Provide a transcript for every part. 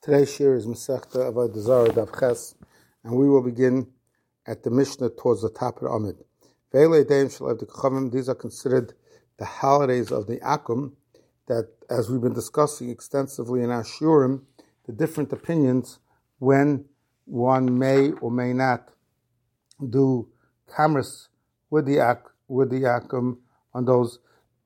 Today's shir is Masechta Avodah Zarah Daf Ches, and we will begin at the Mishnah towards the top of the Amid. These are considered the holidays of the Akum, that, as we've been discussing extensively in our shiurim, the different opinions when one may or may not do kamras with the Akum on those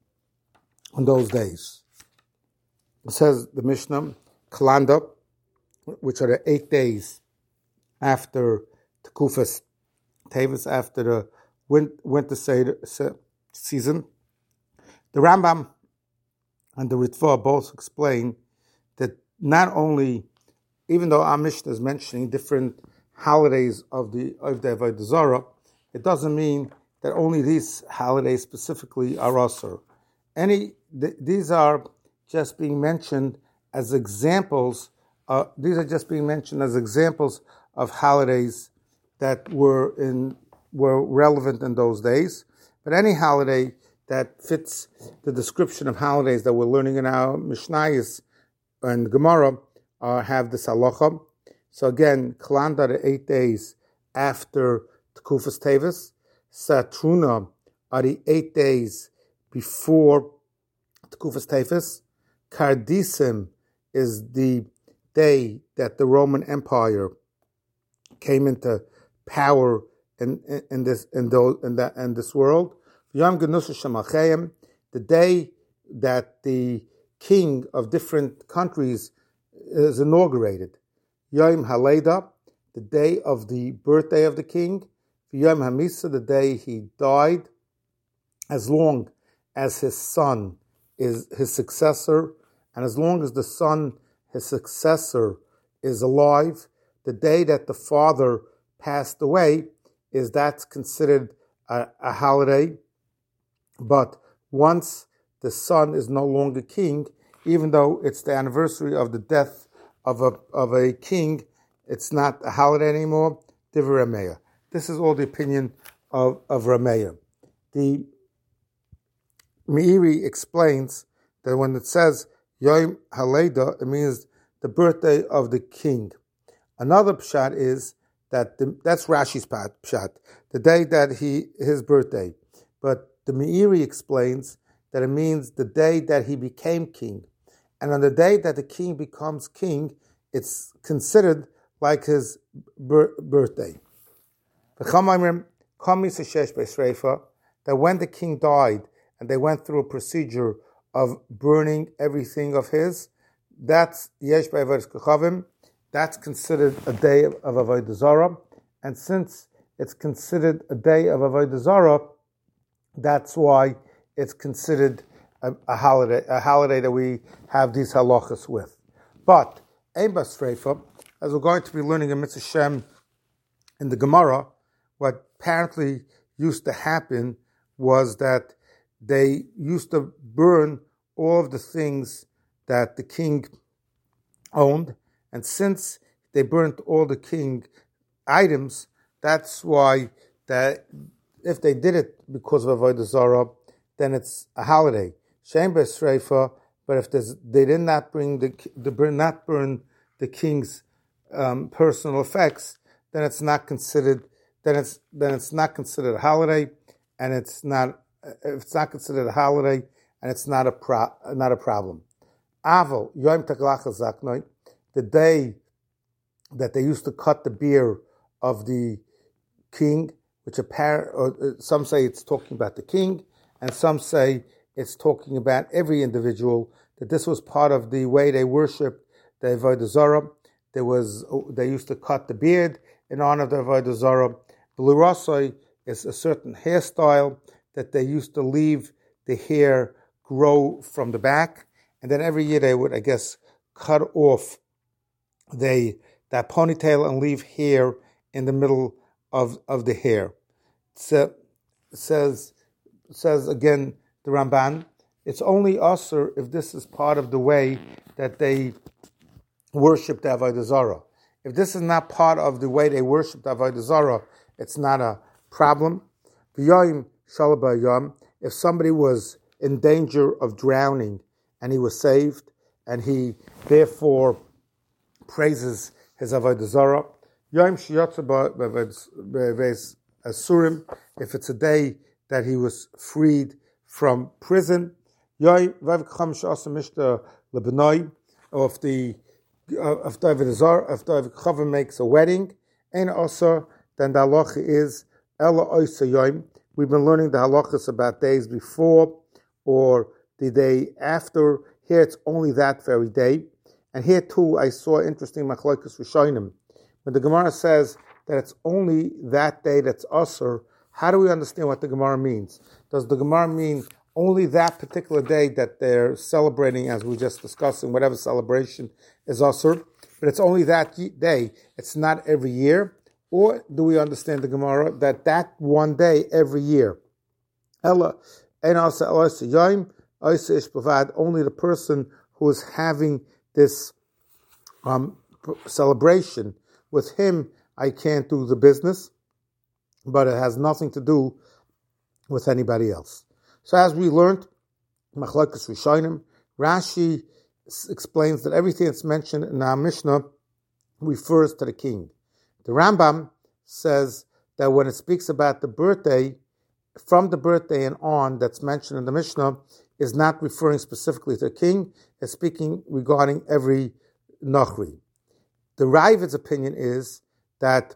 days. It says the Mishnah, Kalanda, which are the 8 days after Tekufas Tevis, after the winter season. The Rambam and the Ritva both explain that not only, even though our Mishnah is mentioning different holidays of the Avodah Zarah, it doesn't mean that only these holidays specifically are asur. These are just being mentioned as examples. These are just being mentioned as examples of holidays that were relevant in those days. But any holiday that fits the description of holidays that we're learning in our Mishnayos and Gemara have this halacha. So again, Kalanda, the 8 days after Tekufas Tevis. Satruna are the 8 days before Tekufas Tevis. Kardisim is the day that the Roman Empire came into power in this world. Yom Genusha Shemachayim, the day that the king of different countries is inaugurated. Yom Haleda, the day of the birthday of the king. Yom Hamisa, the day he died, as long as his son is his successor, and as long as the son, his successor, is alive. The day that the father passed away that's considered a holiday. But once the son is no longer king, even though it's the anniversary of the death of a king, it's not a holiday anymore. Divrei Rameya. This is all the opinion of Rameya. The Meiri explains that when it says Yom Haleda, it means the birthday of the king. Another pshat is that that's Rashi's pshat, the day that his birthday. But the Meiri explains that it means the day that he became king. And on the day that the king becomes king, it's considered like his birthday. That when the king died and they went through a procedure of burning everything of his, that's Yesh B'Avodas Kochavim, that's considered a day of Avodah Zarah. And since it's considered a day of Avodah Zarah, that's why it's considered a holiday that we have these halachas with. But Ein Basreifa, as we're going to be learning in Mitzvah Shem in the Gemara, what apparently used to happen was that they used to burn all of the things that the king owned, and since they burnt all the king items, that's why that if they did it because of Avodah Zarah, then it's a holiday. Shein b'sreifa, but if they did not burn the king's personal effects, then it's not considered. Then it's not considered a holiday, and it's not. If it's not considered a holiday, and it's not a problem. Aval Yom Taglach Zaknoi, the day that they used to cut the beard of the king, which some say it's talking about the king, and some say it's talking about every individual, that this was part of the way they worshipped the Avodah Zarah. They used to cut the beard in honor of the Avodah Zarah. Blurasoi is a certain hairstyle that they used to leave the hair grow from the back, and then every year they would, I guess, cut off that ponytail and leave hair in the middle of the hair. So, says again the Ramban, it's only asur if this is part of the way that they worship the Avodah Zarah. If this is not part of the way they worship the Avodah Zarah, it's not a problem. V'yoyim shalabah, if somebody was in danger of drowning and he was saved, and he therefore praises his Avodah Zarah. Yom Shiyotza Be'Ves Asurim, if it's a day that he was freed from prison. Yom Vav Cham Sh'asa Mishta Lebenoi, or if David Chava makes a wedding, and also then the halacha is Ela Oisa Yom. We've been learning the halachas about days before or the day after. Here it's only that very day. And here too I saw interesting machlokes rishonim. When the Gemara says that it's only that day that's Asur, how do we understand what the Gemara means? Does the Gemara mean only that particular day that they're celebrating, as we just discussed, in whatever celebration is Asur, but it's only that day, it's not every year? Or do we understand the Gemara that one day every year? Only the person who is having this celebration, with him I can't do the business, but it has nothing to do with anybody else. So as we learned, Machlokes Rishonim, Rashi explains that everything that's mentioned in our Mishnah refers to the king. The Rambam says that when it speaks about the birthday, from the birthday and on that's mentioned in the Mishnah, is not referring specifically to the king, it's speaking regarding every Nachri. The Ravid's opinion is that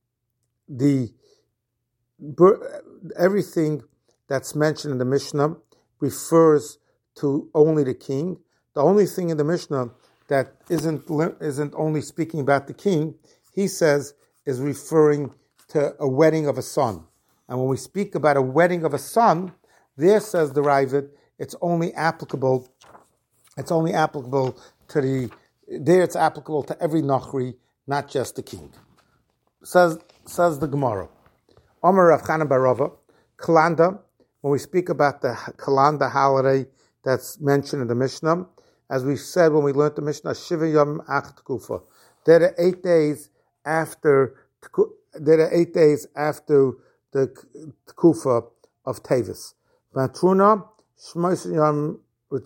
everything that's mentioned in the Mishnah refers to only the king. The only thing in the Mishnah that isn't only speaking about the king, he says, is referring to a wedding of a son. And when we speak about a wedding of a son, there, says the Ravid, it's applicable to every Nachri, not just the king. Says the Gemara. Omer Rav Chanan bar Rava, Kalanda, when we speak about the Kalanda holiday that's mentioned in the Mishnah, as we said when we learned the Mishnah, Shiva Yom Ach Tkufa. There are 8 days after the Tkufa of Tevis. Vantruna Shmois Yom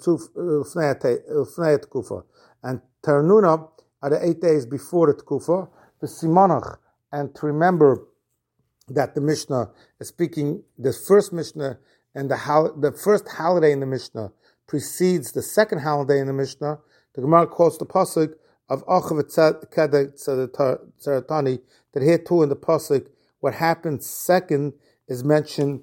Ufnei Tkufa, and Ternuna are the 8 days before the Tkufa. The Simonach, and to remember that the Mishnah is speaking, the first Mishnah and the first holiday in the Mishnah precedes the second holiday in the Mishnah. The Gemara quotes the pasuk of Achav Tzaratani, that here too in the pasuk, what happened second is mentioned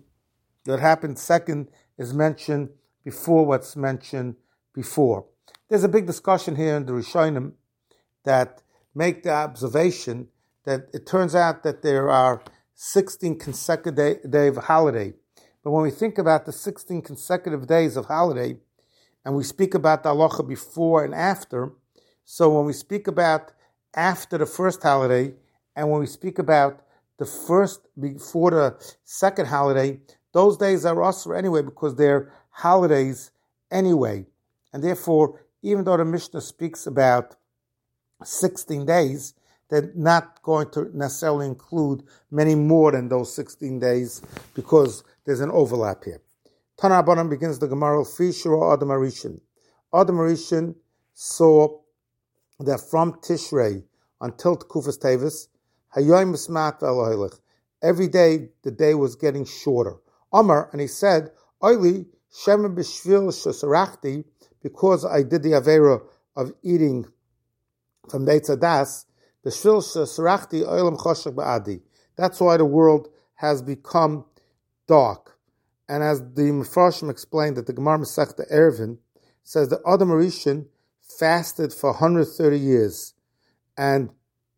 before what's mentioned before. There's a big discussion here in the Rishonim that make the observation that it turns out that there are 16 consecutive days of holiday. But when we think about the 16 consecutive days of holiday, and we speak about the halacha before and after, so when we speak about after the first holiday, and when we speak about the first before the second holiday, those days are asur anyway because they're holidays anyway. And therefore, even though the Mishnah speaks about 16 days, they're not going to necessarily include many more than those 16 days because there's an overlap here. Tana Abanam begins the Gemara, Fishra Adam Arishan. Adam Arishan saw that from Tishrei until Tkufas Tevis, Hayoim Mismat Ve'Elohilech, every day the day was getting shorter. Amar, and he said, Oili Shema B'Shvil Shosarachti, because I did the Avera of eating from Eitz Hadas, the Shvil Shosarachti Oilam Choshech Ba'adi. That's why the world has become dark. And as the Mefarshim explained, that the Gemara Masechta Eruvin says that Adam Arishan fasted for 130 years, and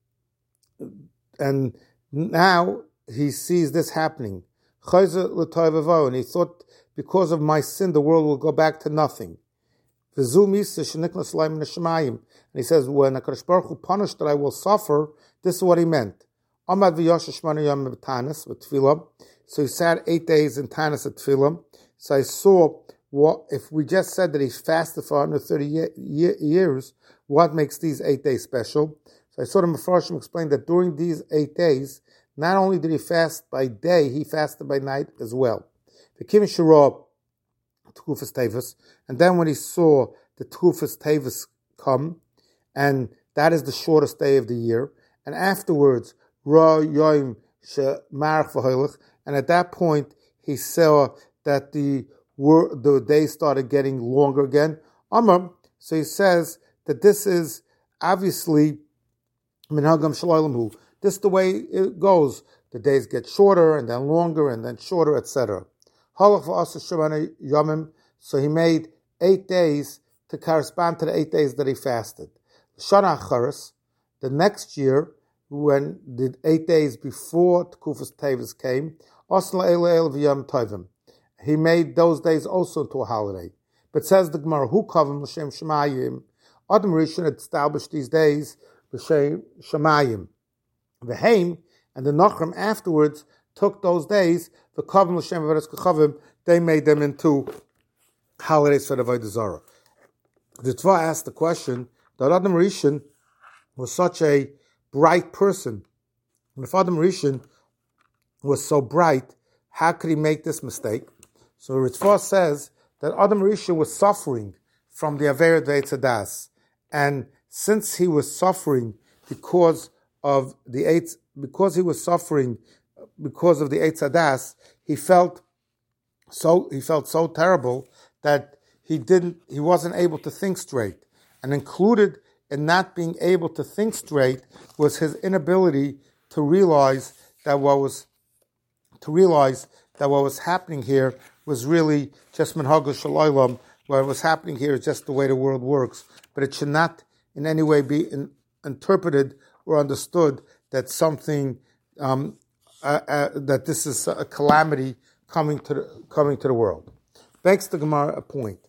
now he sees this happening. And he thought, because of my sin, the world will go back to nothing. And he says, when HaKadosh Baruch Hu punished that I will suffer, this is what he meant. So he sat 8 days in Tanis at Tefillah. So I saw, if we just said that he fasted for 130 years, what makes these 8 days special? So I saw the Mefarshim explain that during these 8 days, not only did he fast by day, he fasted by night as well. The Kim Shirah Tkufas Tevis, and then when he saw the Tkufas Tevis come, and that is the shortest day of the year. And afterwards, Ra Yom She'marach V'Hoilech, and at that point he saw that the days started getting longer again. Amar, so he says that this is obviously Minhagam Shaloilamhu. This is the way it goes. The days get shorter and then longer and then shorter, etc. So he made 8 days to correspond to the 8 days that he fasted. Shana Acharis, the next year, when the 8 days before Tekufas Tevis came, he made those days also into a holiday. But says the Gemara, who kavim l'shem shemayim? Adam Rishon had established these days l'shem shemayim. The Haim and the Nachrim afterwards took those days, the kavim l'shem v'eres kachavim, they made them into holidays for the Avodah Zarah. The Tva asked the question that Adam Rishon was such a bright person. And if Adam Rishon was so bright, how could he make this mistake? So Ritva says that Adam Rishon was suffering from the Averet Ve'etzadas, and since he was suffering because of the Eitzadas, he felt so terrible that he wasn't able to think straight, and included in not being able to think straight was his inability to realize that what was happening here was really just minhag shalaylam. What was happening here is just the way the world works, but it should not in any way be interpreted or understood that something that this is a calamity coming to the world. Begs the Gemara a point.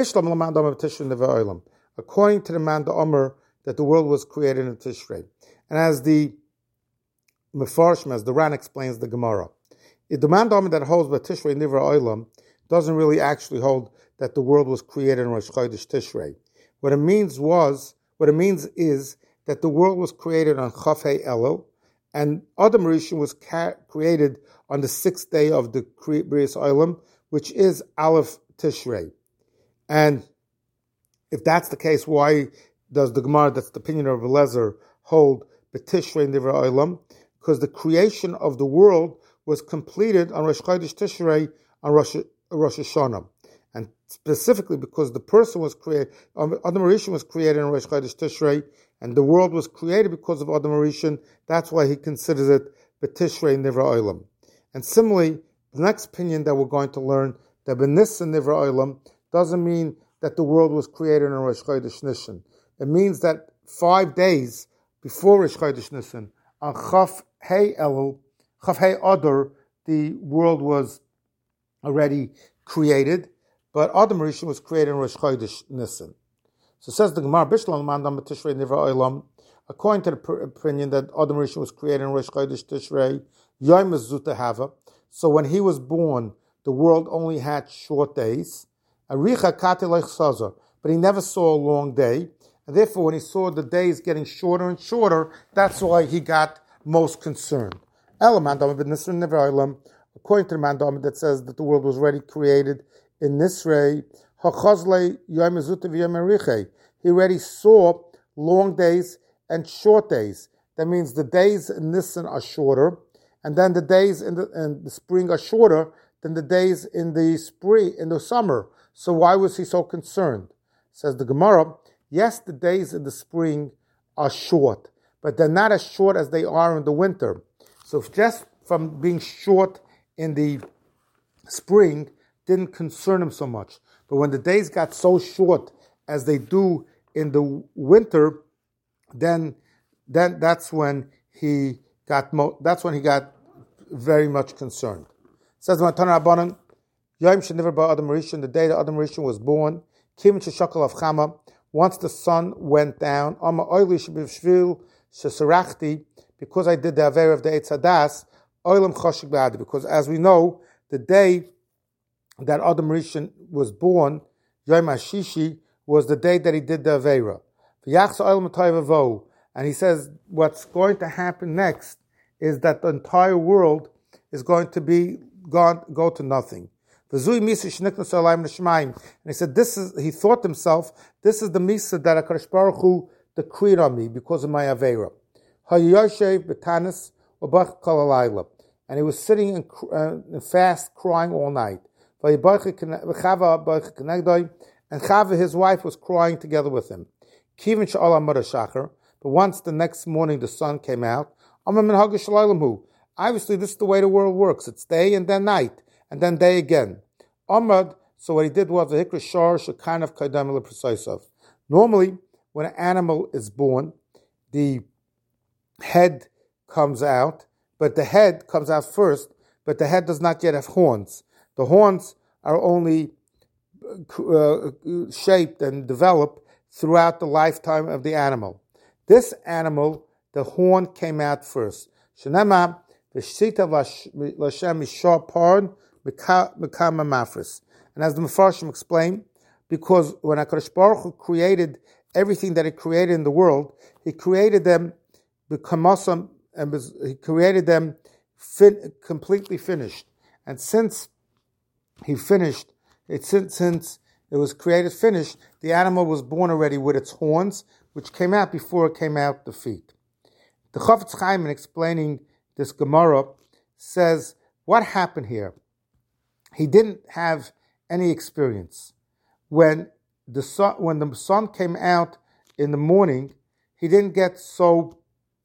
According to the man the Omer, that the world was created in Tishrei, and as the Mefarshim, as the Ran explains the Gemara, the man the Omer that holds by Tishrei Nivra Olam doesn't really actually hold that the world was created in Rosh Chodesh Tishrei. What it means is that the world was created on Chaf Hei Elul, and Adam Rishon was created on the 6th day of the Bris Olam, which is Aleph Tishrei. And if that's the case, why does the Gemara, that's the opinion of Eliezer, hold B'Tishrei Nivra Olam? Because the creation of the world was completed on Rosh Chodesh Tishrei on Rosh Hashanah. And specifically because the person was created, Adam Rishon was created in Rosh Chodesh Tishrei, and the world was created because of Adam Rishon. That's why he considers it B'Tishrei Nivra Olam. And similarly, the next opinion that we're going to learn, that B'Nissen Nivra Olam, doesn't mean that the world was created in Rosh Chodesh Nissan. It means that 5 days before Rosh Chodesh Nissan, on Chaf Hei Elul, Chaf Hei Adar, the world was already created, but Adam Rishon was created in Rosh Chodesh Nissan. So says the Gemara, Bishlam Mandam Tishrei Nivra Olam, according to the opinion that Adam Rishon was created in Rosh Chodesh Tishrei, Yom Zuta Hava. So when he was born, the world only had short days. But he never saw a long day, and therefore when he saw the days getting shorter and shorter, that's why he got most concerned. According to the Mandam that says that the world was already created in Nisrei, he already saw long days and short days. That means the days in Nisan are shorter, and then the days in the spring are shorter than the days in the summer. So why was he so concerned? Says the Gemara, yes, the days in the spring are short, but they're not as short as they are in the winter. So just from being short in the spring didn't concern him so much. But when the days got so short as they do in the winter, then that's when he got very much concerned. Says the Matan Rabbanan, Yom Sheniver Ba Adam Rishon, the day that Adam Rishon was born, Kim Sheshakal of Chama, once the sun went down, Ama Oili Shebivshvil Shesarachti, because I did the Aver of the Eitzadas, Oilam Choshik Ba'ad, because as we know, the day that Adam Rishon was born, Yom HaShishi, was the day that he did the Avera. And he says, what's going to happen next is that the entire world is going to go to nothing. And he said, he thought to himself, this is the Misa that HaKadosh Baruch Hu decreed on me because of my Aveira. Hayoshev betanis ubach kol halayla. And he was sitting in fast, crying all night. And Chava, his wife, was crying together with him. But once the next morning the sun came out, obviously this is the way the world works. It's day and then night, and then day again. So what he did was the hikra shar shekanav kaidam lepresaisov. Normally, when an animal is born, the head comes out, but the head comes out first, but the head does not yet have horns. The horns are only shaped and developed throughout the lifetime of the animal. This animal, the horn came out first. Shenema v'shita l'Hashem mishar paran mekama mafris. And as the Mefarshim explained, because when HaKadosh Baruch Hu created everything that He created in the world, He created them b'kamasam, and He created them completely finished. And since He finished, since it was created finished, the animal was born already with its horns, which came out before it came out the feet. The Chafetz Chaim, in explaining this Gemara, says, what happened here? He didn't have any experience. When the sun came out in the morning, he didn't get so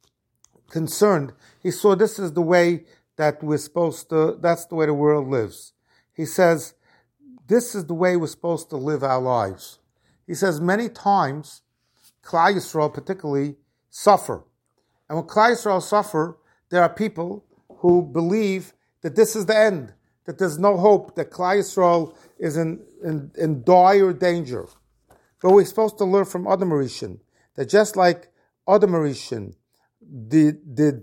concerned. He saw this is the way that we're supposed to, that's the way the world lives. He says, this is the way we're supposed to live our lives. He says many times, Klal Yisrael particularly suffer. And when Klal Yisrael suffer, there are people who believe that this is the end, that there's no hope, that Klal Yisrael is in dire danger. But we're supposed to learn from Adam Rishon, that just like Adam Rishon did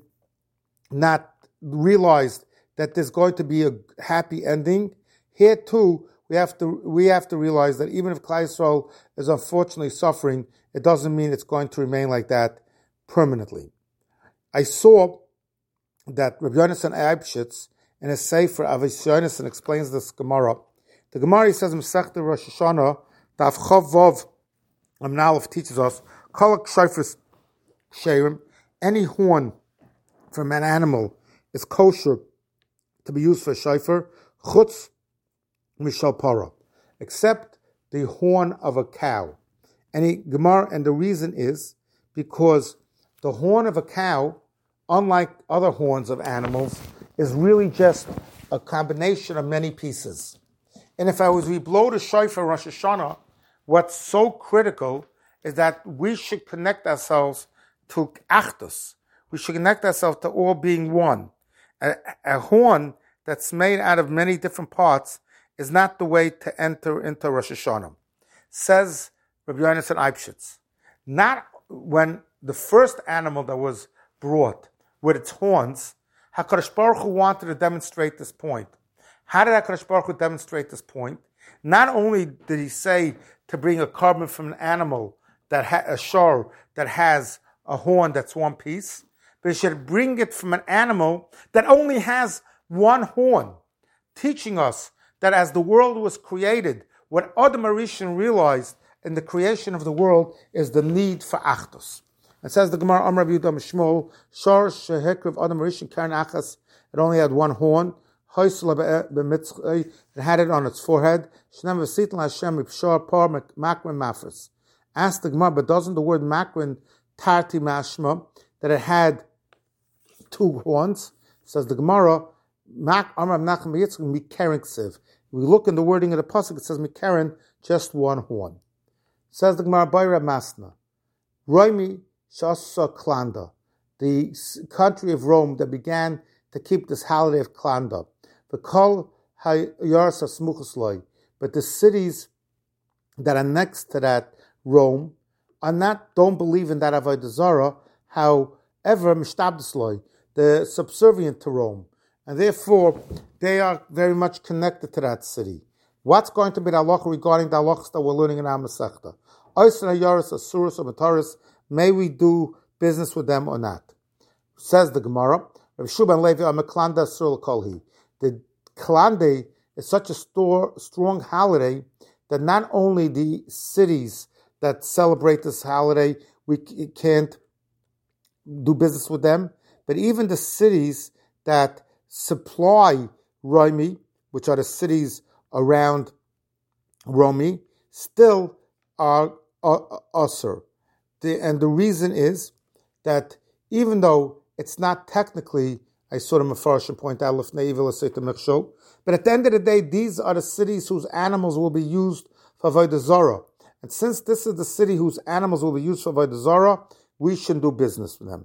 not realize that there's going to be a happy ending, here too, we have to realize that even if Klal Yisrael is unfortunately suffering, it doesn't mean it's going to remain like that permanently. I saw that Rabbi Yonasan Eibshitz, in his Sefer Avos Yonasan, explains this Gemara. The Gemara says in Masechta Rosh Hashanah, Daf Chav Vav Amnalef teaches us, Kolak Shofar Sherim, any horn from an animal is kosher to be used for shofar, chutz mishal para, except the horn of a cow. And the reason is because the horn of a cow, unlike other horns of animals, is really just a combination of many pieces. And if we blow the shofar Rosh Hashanah, what's so critical is that we should connect ourselves to Achdus. We should connect ourselves to all being one. A horn that's made out of many different parts is not the way to enter into Rosh Hashanah. Says Rabbi Yonasan Eibshitz. Not when the first animal that was brought with its horns, HaKadosh Baruch Hu wanted to demonstrate this point. How did HaKadosh Baruch Hu demonstrate this point? Not only did He say to bring a carbon from an animal, a shor that has a horn that's one piece, but He should bring it from an animal that only has one horn, teaching us that as the world was created, what Adam Rishon realized in the creation of the world is the need for Achdus. It says the Gemara, Amar Rabbi Yehuda Mishmol, Shor Shehekriv Adam Rishon Karen Achas, it only had one horn, it had it on its forehead. Asked the Gemara, but doesn't the word makrin tarti mashma that it had two horns? Says the Gemara, we look in the wording of the pasuk, it says mikaren, just one horn. Says the Gemara, Bayra Masna, Roimi Shasa Klanda, the country of Rome that began to keep this holiday of Klanda. The Kol Hayarsa Smuchusloi, but the cities that are next to that Rome don't believe in that Avodah Zarah, however Mishtabdisloi, they're subservient to Rome, and therefore they are very much connected to that city. What's going to be the halacha regarding the halachas that we're learning in our Masechta? Oysen Hayaris Asuras or Mataris, may we do business with them or not? Says the Gemara, Rav Shuban Levi Amaklanda Asur Kolhi. The Klande is such a strong holiday that not only the cities that celebrate this holiday we can't do business with them. But even the cities that supply Romi, which are the cities around Romi, still are usher. And the reason is that even though it's not technically, I saw the Mefarshim point out, but at the end of the day, these are the cities whose animals will be used for Avodah Zarah. And since this is the city whose animals will be used for Avodah Zarah, we shouldn't do business with them.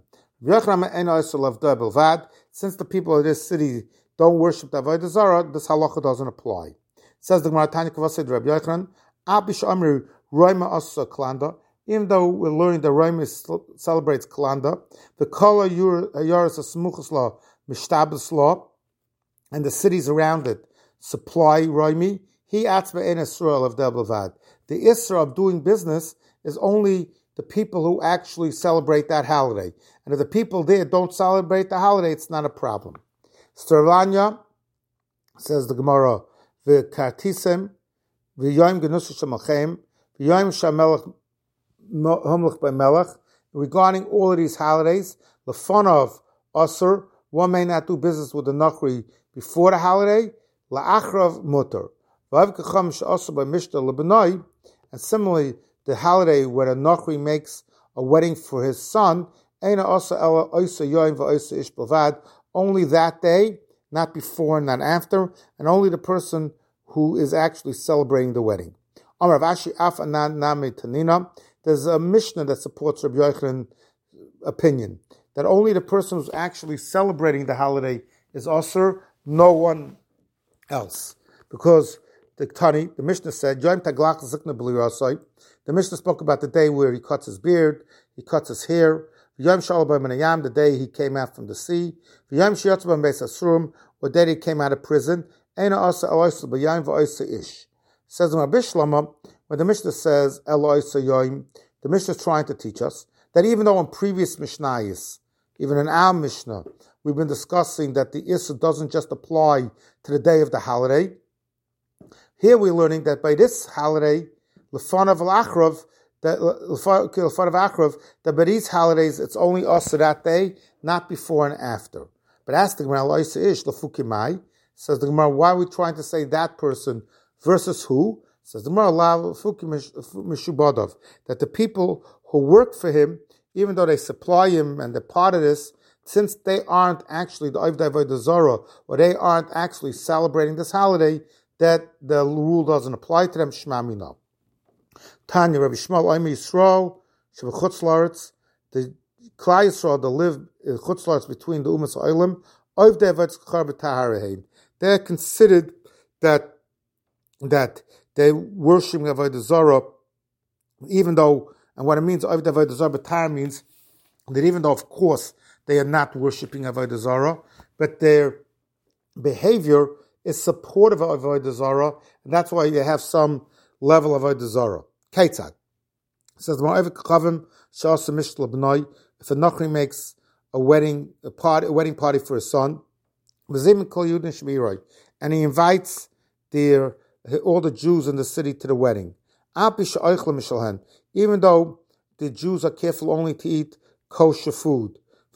Since the people of this city don't worship the Avodah Zarah, this halacha doesn't apply. It says the Gemara Tanya Kavased Rabbi Yochanan, Abish Amru Roima Asa Kalanda. Even though we're learning that Roima celebrates Kalanda, the Kala Yaris Asmuchas Law, Mishtabas Law, and the cities around it supply Roimi, he atzma in Israel of Debelvad. The Isra of doing business is only the people who actually celebrate that holiday. And if the people there don't celebrate the holiday, it's not a problem. Stervanya, says the Gemara, V'kartisem, V'yoim Genusha Shemalchem, V'yoim Shamelech Homlich B'melech, regarding all of these holidays, Lefonov Asur, one may not do business with the Nachri before the holiday, La'achrav Mutter. And similarly, the holiday where a Nachri makes a wedding for his son, only that day, not before and not after, and only the person who is actually celebrating the wedding. There's a Mishnah that supports Rabbi Yochanan's opinion, that only the person who's actually celebrating the holiday is Asur, no one else. Because the Mishnah said, the Mishnah spoke about the day where he cuts his beard, he cuts his hair, the day he came out from the sea, or the day he came out of prison. Says in Rabbi Shlama, when the Mishnah says, the Mishnah is trying to teach us that even though in previous Mishnayos, even in our Mishnah, we've been discussing that the Issa doesn't just apply to the day of the holiday. Here we're learning that by this holiday, Lefanav Achrav, that by these holidays it's only us that day, not before and after. But ask the Gemara, says the Gemara, why are we trying to say that person versus who? Says the Gemara, that the people who work for him, even though they supply him and they're part of this, since they aren't actually the Avodah Zarah, or they aren't actually celebrating this holiday, that the rule doesn't apply to them. Shema Mina. Tanya Rabbi Shmuel Oimi Yisrael Shebechutz Laaretz, the Klal Yisrael that live in Chutz Laaretz between the Umas Oilim, Ovdei Avodah Zachar b'Taharein. They're considered that they worship Avodah Zarah, even though, and what it means Ovdei Avodah Zarah b'Tahar means that even though of course they are not worshiping Avodah Zarah, but their behavior is supportive of Avodah Zarah, and that's why you have some level of Avodah Zarah. Keitzad says, if a Nachri makes a wedding party for his son, and he invites all the Jews in the city to the wedding, even though the Jews are careful only to eat kosher food,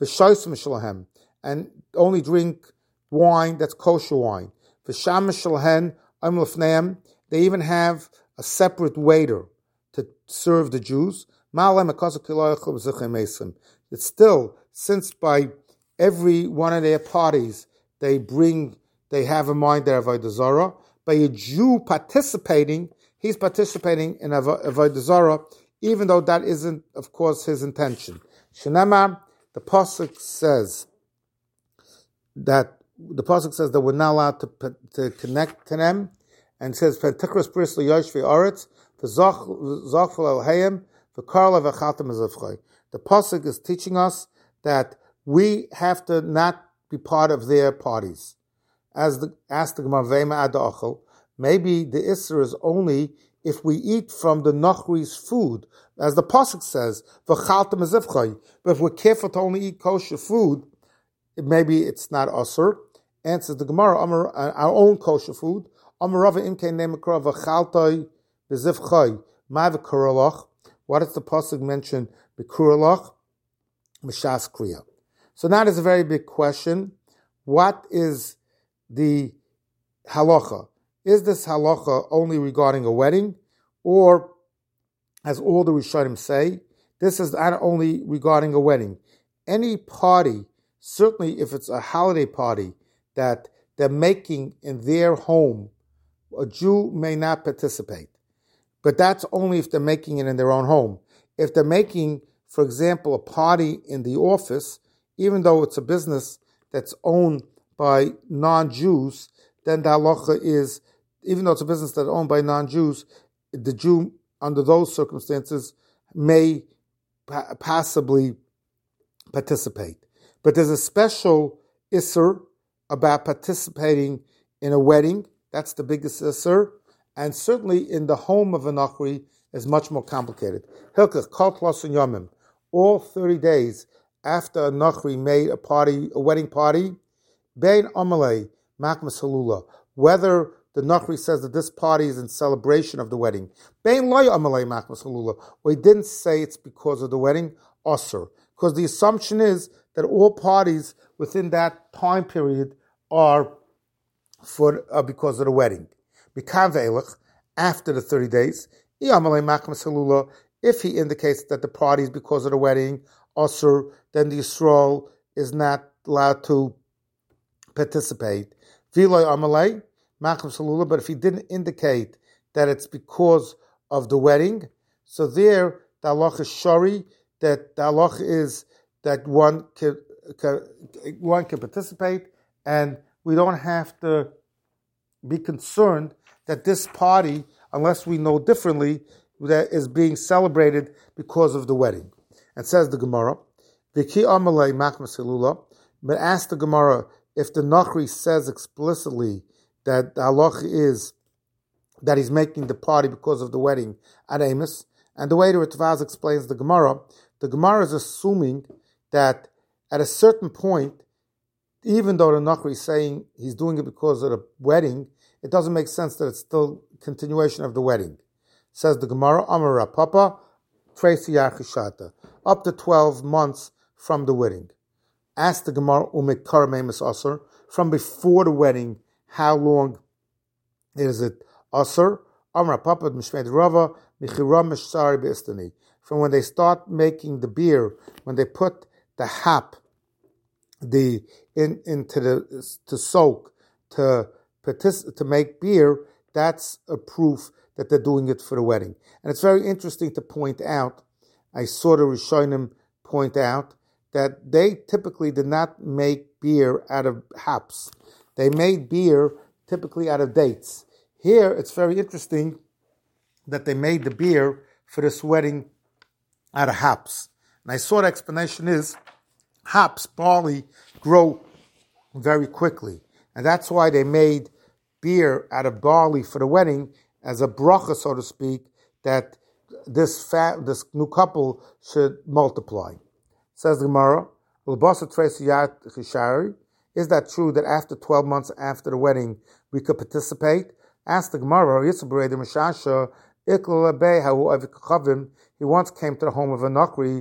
and only drink wine that's kosher wine. They even have a separate waiter to serve the Jews. It's still, since by every one of their parties they have in mind their Avodah Zarah, by a Jew participating, he's participating in Avodah Zarah, even though that isn't, of course, his intention. Shenamar, the pasuk says that we're not allowed to connect to them, and it says Pentikras Bris LeYoshvi Aretz v'Zachal Elheim v'Karla v'Chatam Azavchay. The pasuk is teaching us that we have to not be part of their parties. As the Gemara Vema Ad Achel, maybe the Isser is only if we eat from the Nachri's food, as the pasuk says v'Chatam Azavchay. But if we're careful to only eat kosher food, maybe it's not Asur. Answers the Gemara, our own kosher food. What does the pasuk mention Bekuralach, Mishas Kriya. So now there's a very big question. What is the halacha? Is this halacha only regarding a wedding? Or, as all the Rishonim say, this is not only regarding a wedding. Any party, certainly if it's a holiday party that they're making in their home, a Jew may not participate. But that's only if they're making it in their own home. If they're making, for example, a party in the office, even though it's a business that's owned by non-Jews, then the halacha is, even though it's a business that's owned by non-Jews, the Jew, under those circumstances, may possibly participate. But there's a special isser about participating in a wedding. That's the biggest isser. And certainly in the home of a Nachri is much more complicated. Hilkach, Kol Tlos Yomim, all 30 days after a Nachri made a wedding party, Bein Amalei, Makmas Halula, whether the Nachri says that this party is in celebration of the wedding, Bein Loy Amalei Makmas Halula, or he didn't say it's because of the wedding, Osir. Because the assumption is that all parties within that time period are because of the wedding. After the 30 days, if he indicates that the party is because of the wedding, Osir, then the Yisrael is not allowed to participate. But if he didn't indicate that it's because of the wedding, so there the halach is shari, that the halach is that one can participate, and we don't have to be concerned that this party, unless we know differently, that is being celebrated because of the wedding. And says the Gemara, V'ki amalei makmas hilula, but ask the Gemara if the Nachri says explicitly that the halach is that he's making the party because of the wedding at Amos. And the way the Ritvaz explains the Gemara is assuming that at a certain point, even though the Nachri is saying he's doing it because of the wedding, it doesn't make sense that it's still continuation of the wedding. Says the Gemara, Amar Papa, Tracy Yachishata, up to 12 months from the wedding. Ask the Gemara, Umekar Memes Asr, from before the wedding, how long is it Asr? Amar Papa, Mishmed Rava, Michiram Mishsari Beistani. From when they start making the beer, when they put the hap, to soak, to make beer, that's a proof that they're doing it for the wedding. And it's very interesting to point out, I saw the Rishonim point out, that they typically did not make beer out of hops. They made beer typically out of dates. Here, it's very interesting that they made the beer for this wedding out of hops. And I saw the explanation is, hops, barley, grow very quickly. And that's why they made beer out of barley for the wedding as a bracha, so to speak, that this new couple should multiply. Says the Gemara, is that true that after 12 months after the wedding we could participate? Ask the Gemara, he once came to the home of a Nachri,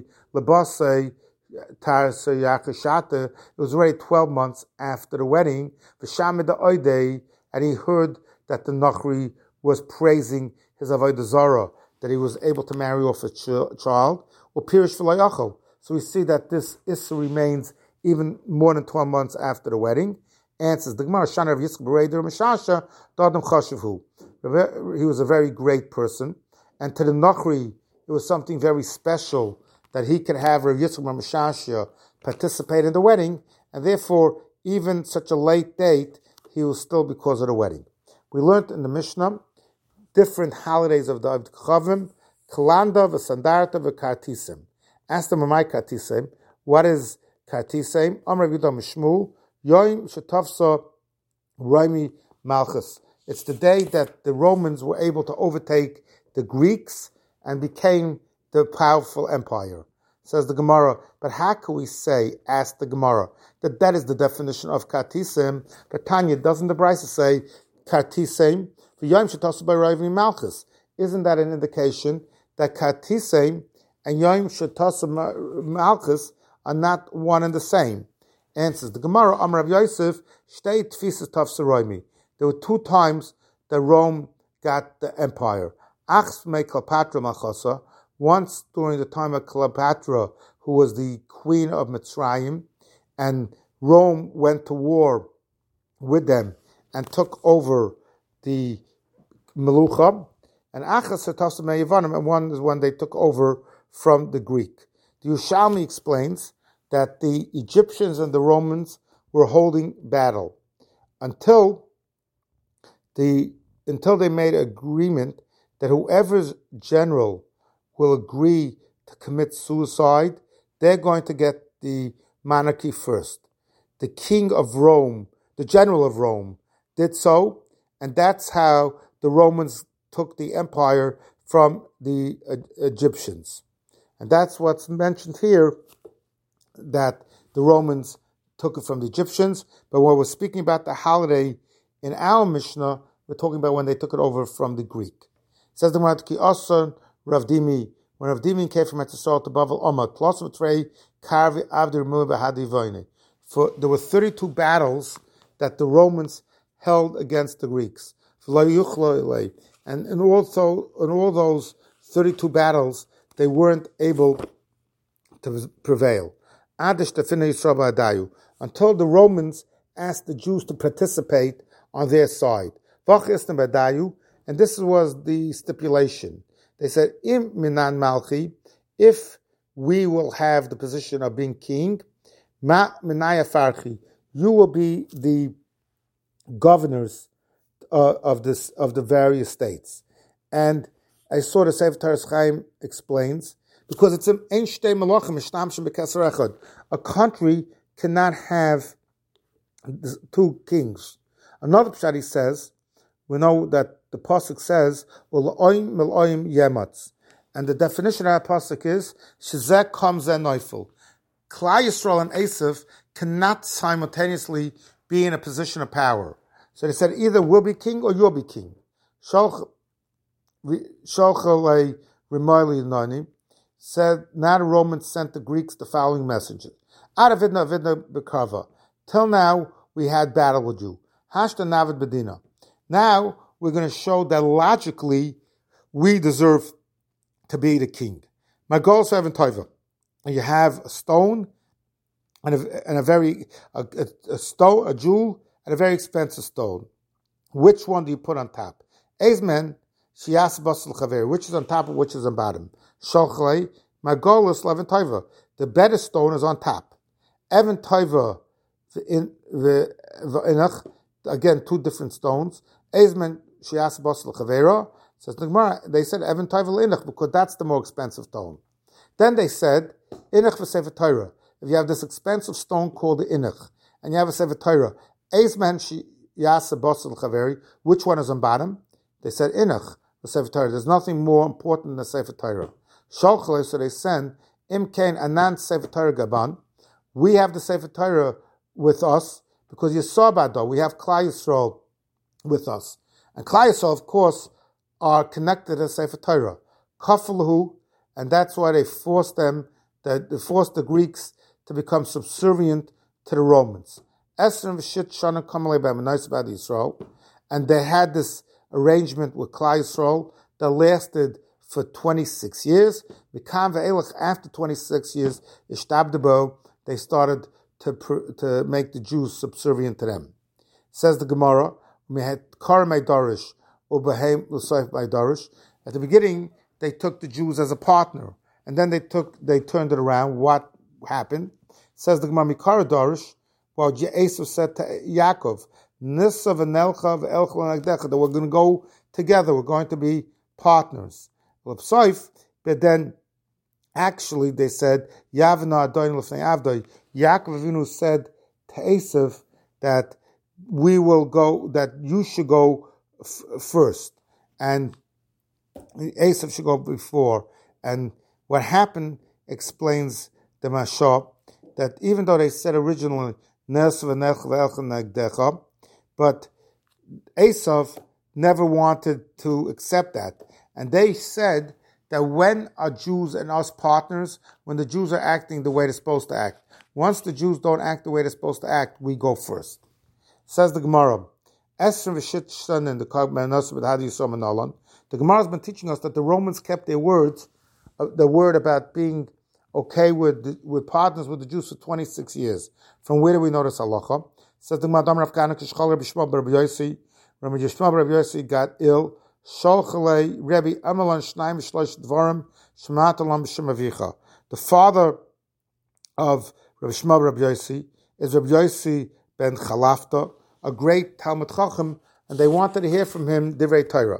it was already 12 months after the wedding, and he heard that the Nachri was praising his Avodah Zarah, that he was able to marry off a child, or Pirish V'layachol. So we see that this issue remains even more than 12 months after the wedding. Answers the Gemara, Shana Rav Yitzchak Bereder Mishasha, Dadam Chashavhu. He was a very great person, and to the Nachri, it was something very special that he could have Rav Yitzchak Mishasha participate in the wedding, and therefore, even such a late date, he was still because of the wedding. We learned in the Mishnah different holidays of the Aved Chavim, Kalanda, V'Sandarta, V'Kartisim. Ask them, my Kartisim, what is Kartisim? Amar Yudam Shmuel, Yoim Shetavsa Raimi Malchus. It's the day that the Romans were able to overtake the Greeks and became the powerful empire. Says the Gemara, but how can we say, ask the Gemara, that is the definition of Kartisim? But Tanya, doesn't the Brisa say Kartisim? For Yom Shetavsa by Raimi Malchus. Isn't that an indication that Kartisim and Yom Shetasa Malchus are not one and the same. Answers the Gemara, Amar Rav Yosef, Shtei Tfisas Tafsaroimi. There were 2 times that Rome got the empire. Achs me Cleopatra Machasa, once during the time of Cleopatra, who was the queen of Mitzrayim, and Rome went to war with them and took over the Melucha, and Achas Tafsa me Yevanim, and one is when they took over from the Greek. The Yerushalmi explains that the Egyptians and the Romans were holding battle until they made an agreement that whoever's general will agree to commit suicide, they're going to get the monarchy first. The king of Rome, the general of Rome, did so, and that's how the Romans took the empire from the Egyptians. And that's what's mentioned here, that the Romans took it from the Egyptians. But when we're speaking about the holiday in our Mishnah, we're talking about when they took it over from the Greek. It says the Gemara, Ki Asan Rav Dimi, when Rav Dimi came from Etzisol to Bavel Omar, Klos Matrei Karvi Avdir Mu Behadi Voine. For there were 32 battles that the Romans held against the Greeks. And in all those 32 battles, they weren't able to prevail. Until the Romans asked the Jews to participate on their side. And this was the stipulation. They said, Im minan malchi, if we will have the position of being king, ma minaya farchi, you will be the governors of the various states. And I saw the Sefer Toras Chaim explains, because it's an ein shtei malachim mishtamshim b'keser echad. A country cannot have 2 kings. Another pshat, he says, we know that the pasuk says, "U'la'oim mil'oim yematz," and the definition of that pasuk is shezeh kamzeh noifel. Klal Yisrael and Esav cannot simultaneously be in a position of power. So they said, either we'll be king or you'll be king. Said, now the Romans sent the Greeks the following message. Till now, we had battle with you. Now, we're going to show that logically, we deserve to be the king. My goal is seven toiva. You have a stone and a jewel and a very expensive stone. Which one do you put on top? Eizmen, shias basel chaver. Which is on top and which is on bottom? Sholchlei, my goal is levin toiva. The better stone is on top. Evan toiva, again, 2 different stones. Eizmen, shias basel chavera. Says the Gemara, they said Evan toiva l'inach because that's the more expensive stone. Then they said inach v'sefer Torah. If you have this expensive stone called the inach, and you have a sefer Torah, eizmen shiyasa basel chaveri. Which one is on bottom? They said inach the sefer Torah. There's nothing more important than the sefer Torah. Sholchle, so they send imkain anan sefer Torah gaban. We have the sefer Torah with us because Yisabado. We have Klal Yisrael with us, and Klal Yisrael, of course, are connected to sefer Torah. Kafalahu, and that's why they forced the Greeks to become subservient to the Romans. And they had this arrangement with Klal Yisrael that lasted for 26 years. After 26 years, they started to make the Jews subservient to them. Says the Gemara, at the beginning, they took the Jews as a partner, and then they turned it around. What happened? Says the Gemara, Mikara Darish, well, Esau said to Yaakov, Nisa v'nelcha v'elcha l'nagdecha, that we're going to go together, we're going to be partners. But then, actually, they said, Yavna Adoin l'fnei Avdoi. Yaakov Avinu said to Esau that we will go, that you should go first, and Esau should go before. And what happened explains the Mashah, that even though they said originally, but Esau never wanted to accept that. And they said that when are Jews and us partners? When the Jews are acting the way they're supposed to act. Once the Jews don't act the way they're supposed to act, we go first. Says the Gemara. The Gemara has been teaching us that the Romans kept their words, the word about being okay with partners with the Jews for 26 years. From where do we know this halacha? Says the Gemara, Rabbi Yossi got ill. The father of Rabbi Shmuel Rabbi Yossi is Rabbi Yossi ben Chalafta, a great Talmud Chacham, and they wanted to hear from him Divrei Torah.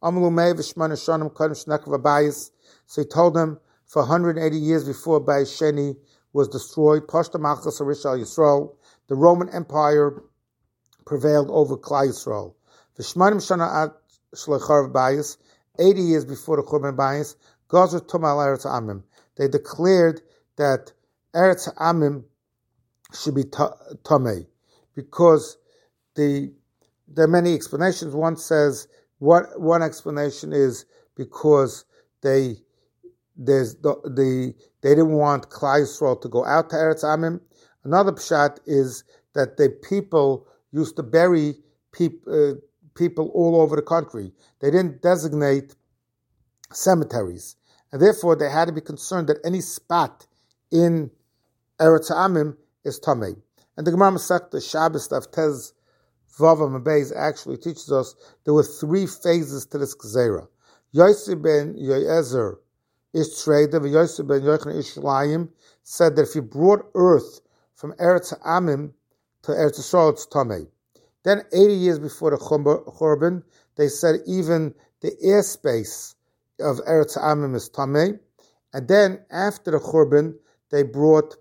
So he told them for 180 years before Bayis Sheni was destroyed, Pashta Malchus Harish al Yisrael, the Roman Empire prevailed over Klal Yisrael. V'shmanim shana at Shlechar Bayis, 80 years before the Churban Bayis, Gazer Tumal Eretz Amim. They declared that Eretz Amim should be Tamei, because there are many explanations. One says one explanation is because they didn't want Klal Yisrael to go out to Eretz Amim. Another pshat is that the people used to bury people all over the country. They didn't designate cemeteries, and therefore they had to be concerned that any spot in Eretz Amim is Tamei. And the Gemara Masechta Shabbos of Tez Vavam Beis actually teaches us there were 3 phases to this Gezerah. Yossi ben Yoezer Ish Trader, Yossi ben Yochanan Ish Shalayim said that if you brought earth from Eretz Amim to Eretz Yisrael, it's Tamei. Then 80 years before the Churban, they said even the airspace of Eretz Amim is Tamei. And then after the Churban, they brought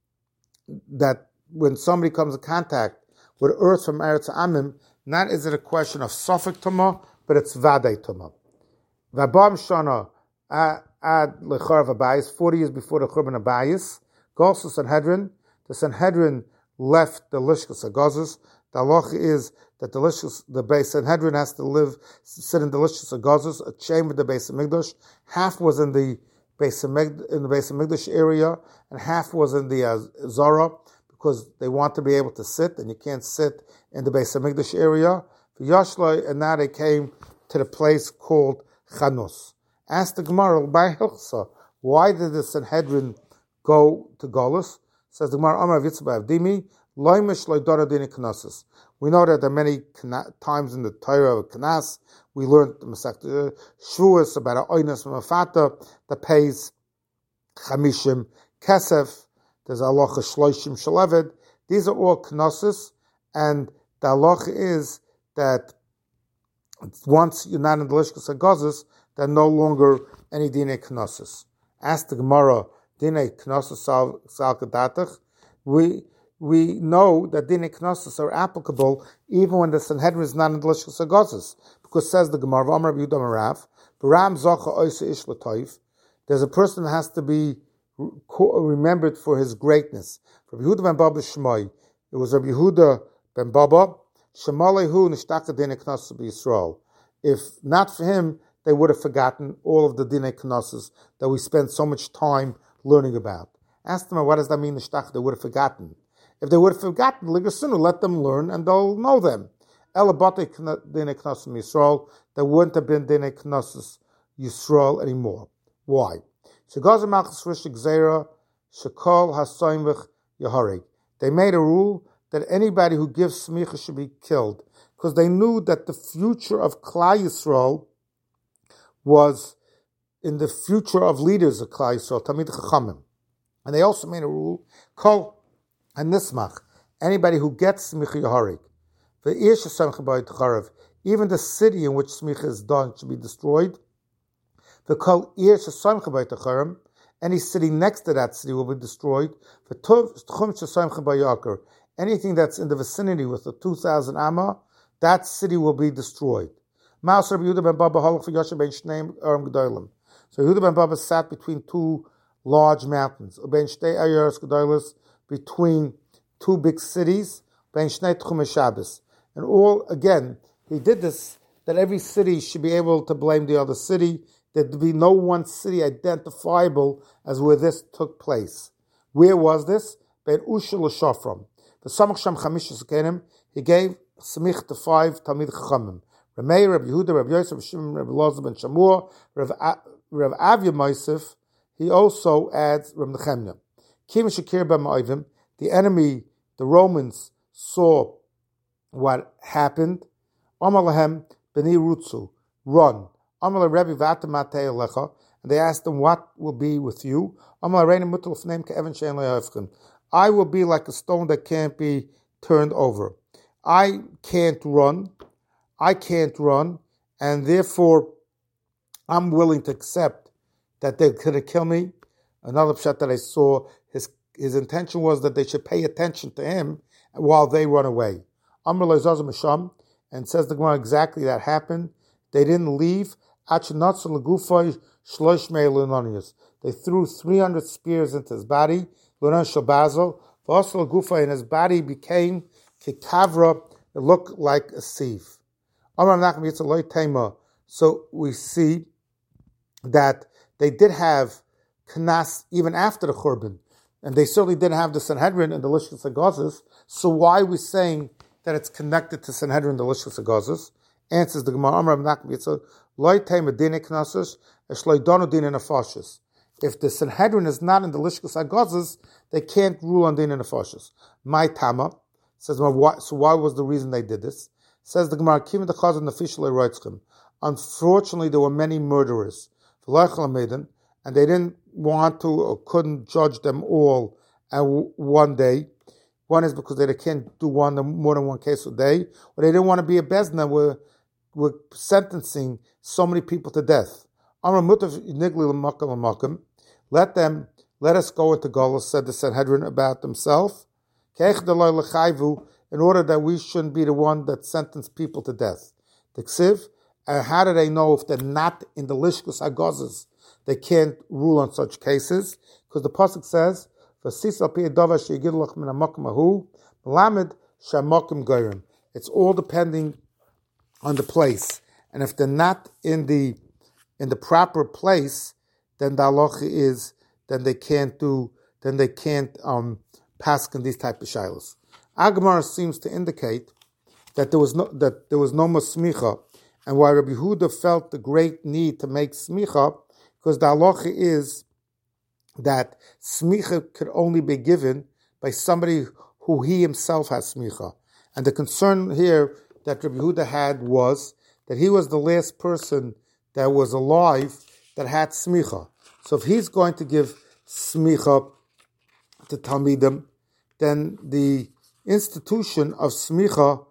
that when somebody comes in contact with earth from Eretz Amim, not is it a question of Suffolk Tumah, but it's Vadei Tumah. Vabam Shana ad Lechar Vabayis, 40 years before the Churban Abayis, goes to Sanhedrin. The Sanhedrin left the Lishkas Agazos. The halacha is that the Beis Sanhedrin has to sit in the Lishkas Agazos, a chamber of the Beis Hamikdash. Half was in the Beis Hamikdash area, and half was in the Zara, because they want to be able to sit, and you can't sit in the Beis Hamikdash area. For Yashlai, and now they came to the place called Chanus. Asked the Gemara, by Hilchsa, why did the Sanhedrin go to Golus? Says the Gemara, Amar Yitzba Avdimi, Loimish Loidora Dini Knossos. We know that there are many times in the Torah of Knas, we learned the Masechta Shavuos about an Oynas Mafata that pays Chamishim Kesef. There's halacha Shloishim Shaleved. These are all Knossos, and the halacha is that once you're not in the Lishkas Agazos, there are no longer any Dinei Knossos. Ask the Gemara, Dinei Knossos Sal Kedatach. We know that Dinei Knossos are applicable even when the Sanhedrin is not in the Lishkas Agazos, because says the Gemara, V'amar B'Yudam Rav, B'Ram Zocha Oisa Ish L'Toiv. There's a person that has to be remembered for his greatness. Rabbi Yehuda ben Baba Shmoi, it was Rabbi Yehuda ben Baba, Shemalehu Nishtaka Dinei Knossos B'Yisrael. If not for him, they would have forgotten all of the Dinei Knossos that we spent so much time learning about. Ask them, what does that mean, Nishtaka? They would have forgotten. If they would have forgotten, Ligasunu, let them learn and they'll know them. Elabate Dinei Knossos B'Yisrael, there wouldn't have been Dinei Knossos Yisrael anymore. Why? They made a rule that anybody who gives smicha should be killed, because they knew that the future of Klal Yisrael was in the future of leaders of Klal Yisrael, Tamid Chachamim. And they also made a rule, Kol HaNismach, anybody who gets smicha yaharig. Even the city in which smicha is done should be destroyed. Any city next to that city will be destroyed. Anything that's in the vicinity with the 2,000 amma, that city will be destroyed. So Yehuda ben Baba sat between 2 large mountains, between 2 big cities, and all, again, he did this, that every city should be able to blame the other city there'd be no one city identifiable as where this took place. Where was this? Ben Ushel Shofram. The Samach Sham Chamishas Kenim, he gave Smich to 5 Talmid Chachamim. Ramei, Rabbi Yehuda, Rabbi Yosef, Shimon, Rabbi Loza ben Shamua, Rav Avya Mosef. He also adds Rav Nechemya. Kim Shakir ben Ma'ivim, the enemy, the Romans, saw what happened. Amar lahem b'ni rutzu, run. Amar Rebbe v'ata matei alecha, and they asked him, what will be with you? Amar reina mutal fneim ke'evan she'en le'yavchem. I will be like a stone that can't be turned over. I can't run, and therefore I'm willing to accept that they could kill me. Another pshat that I saw, his intention was that they should pay attention to him while they run away. Amr le'zazim misham, and says the Gemara exactly that happened. They didn't leave. They threw 300 spears into his body. And his body became kikavra. It looked like a sieve. So we see that they did have Knas even after the Churban, and they certainly didn't have the Sanhedrin and the Lishkas Agazes. So why are we saying that it's connected to Sanhedrin and the Lishkas Agazes? Answers the Gemara, if the Sanhedrin is not in the Lishkas Agazes, they can't rule on Din and Nefashis. My Tama says, so why was the reason they did this? Says the Gemara, unfortunately, there were many murderers, and they didn't want to or couldn't judge them all at one day. One is because they can't do more than one case a day, or they didn't want to be a bezdin. We're sentencing so many people to death. Let us go into Golus, said the Sanhedrin about themselves, in order that we shouldn't be the one that sentenced people to death. The Ksiv, how do they know if they're not in the Lishkus Agazes? They can't rule on such cases, because the pasuk says, it's all depending on the place, and if they're not in the proper place, then the halacha is they can't pass in these type of shilas. Agamar seems to indicate that there was no more smicha, and why Rabbi Yehuda felt the great need to make smicha, because the halacha is that smicha could only be given by somebody who he himself has smicha. And the concern here that Rabbi Yehuda had was that he was the last person that was alive that had smicha. So if he's going to give smicha to Talmidim, then the institution of smicha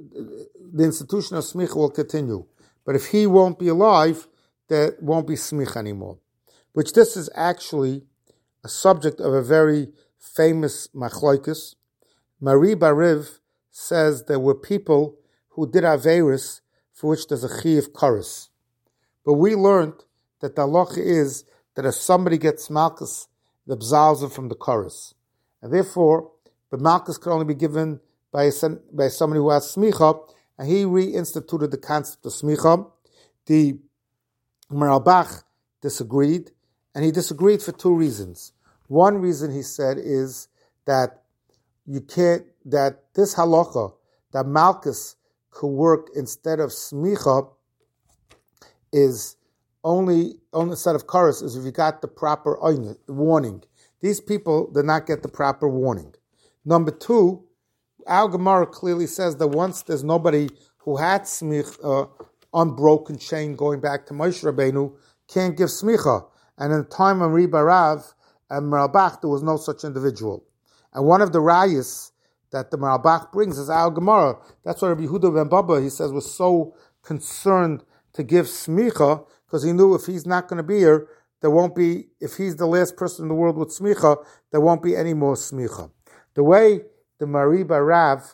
will continue. But if he won't be alive, there won't be smicha anymore. Which this is actually a subject of a very famous machlokes. Mari Bariv says there were people who did averis for which there's a chi of kares. But we learned that the halacha is that if somebody gets malchus, it absolves him from the kares. And therefore, the malchus can only be given by somebody who has smicha, and he reinstituted the concept of smicha. The Meralbach disagreed, and he disagreed for two reasons. One reason, he said, is that that this halacha, that malchus could work instead of smicha, is only set of kares is if you got the proper warning. These people did not get the proper warning. Number two, our Gemara clearly says that once there's nobody who had smicha, unbroken chain going back to Moshe Rabbeinu, can't give smicha. And in the time of Riba Rav and Meralbach, there was no such individual. And one of the rayas that the Meralbach brings is our Gemara. That's why Rabbi Yehuda ben Baba, he says, was so concerned to give smicha, because he knew if he's not going to be here, there won't be, if he's the last person in the world with smicha, there won't be any more smicha. The way the Mariba Rav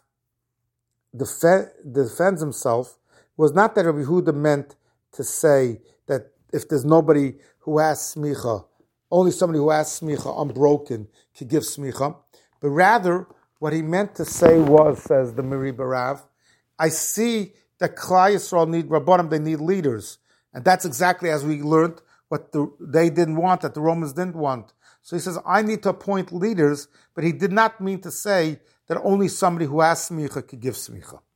defends himself was not that Rabbi Yehuda meant to say that if there's nobody who has smicha, only somebody who has smicha unbroken could give smicha, but rather what he meant to say was, says the Mariba Rav, I see that Klal Yisrael need Rabbanim, they need leaders. And that's exactly as we learned what they didn't want, that the Romans didn't want. So he says, I need to appoint leaders, but he did not mean to say that only somebody who has smicha could give smicha.